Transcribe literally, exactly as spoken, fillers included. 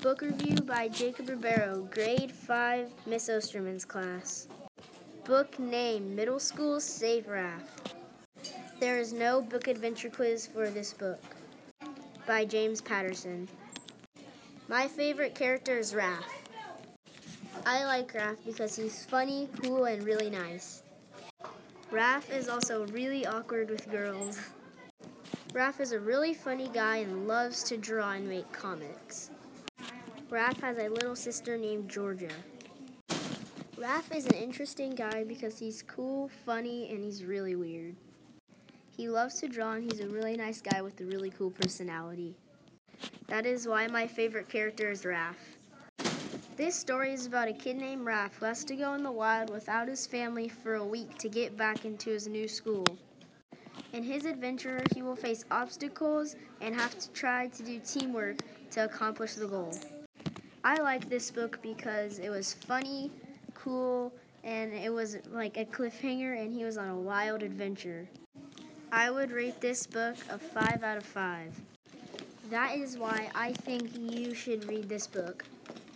Book review by Jacob Ribeiro, grade five, Miss Osterman's class. Book name, Middle School Save Raph. There is no book adventure quiz for this book. By James Patterson. My favorite character is Raph. I like Raph because he's funny, cool, and really nice. Raph is also really awkward with girls. Raph is a really funny guy and loves to draw and make comics. Raph has a little sister named Georgia. Raph is an interesting guy because he's cool, funny, and he's really weird. He loves to draw and he's a really nice guy with a really cool personality. That is why my favorite character is Raph. This story is about a kid named Raph who has to go in the wild without his family for a week to get back into his new school. In his adventure, he will face obstacles and have to try to do teamwork to accomplish the goal. I like this book because it was funny, cool, and it was like a cliffhanger and he was on a wild adventure. I would rate this book a five out of five. That is why I think you should read this book.